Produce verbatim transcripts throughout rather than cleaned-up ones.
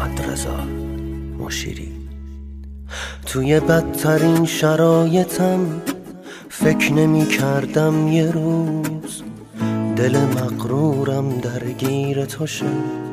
محمد رضا مشیری. توی بدترین شرایطم فکر نمی کردم یه روز دل مغرورم درگیر تو شه.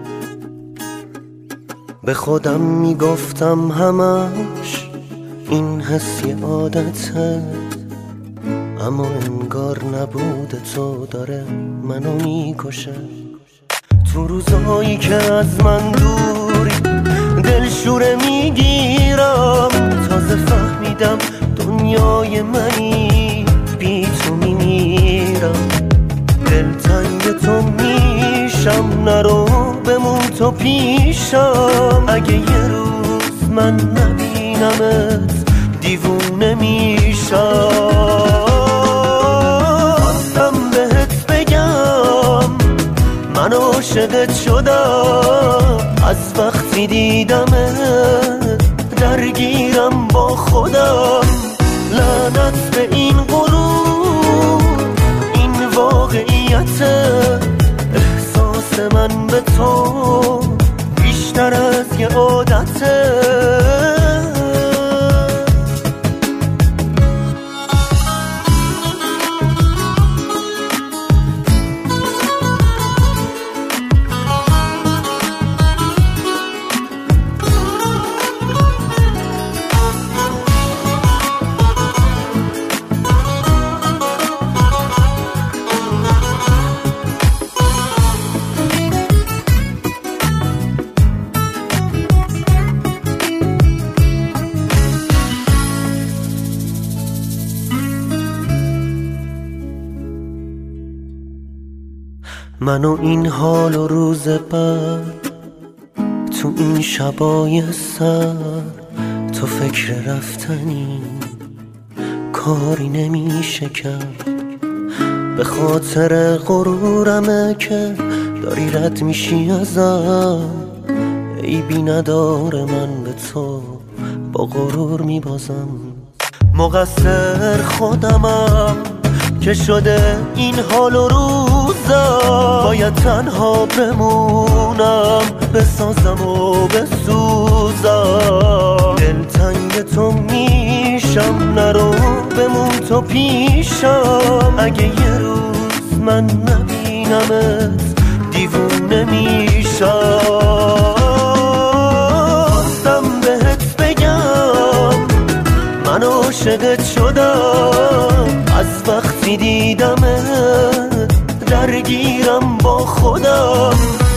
به خودم می گفتم همش این حس یه عادته، اما انگار نبود تو داره منو میکشه. تو روزهایی که از من دوری دلشوره میگیرم، تازه فهمیدم دنیای منی بی تو میمیرم. دلتنگ تو میشم، نرو بمون تو پیشم. اگه یه روز من نبینمت دیوونه میشم. خواستم بهت بگم من عاشقت شدم، از وقتی دیدمت درگیرم با خودم. لعنت به این غرور، این واقعیت، احساس من به تو بیشتر از یه عادته. من و این حال و روز بعد تو این شبای سر، تو فکر رفتنی کاری نمیشه کرد. به خاطر غرورمه که داری رد میشی ازم، عیبی نداره من به تو با غرور میبازم. مقصر خودمم که شده این حال و روزم، باید تنها بمونم بسازم و بسوزم. دلتنگ تو میشم، نرو بمون تو پیشم. اگه یه روز من نبینمت دیوونه میشم. خواستم بهت بگم من عاشقت شدم، از وقتی دیدمت درگیرم با خودم.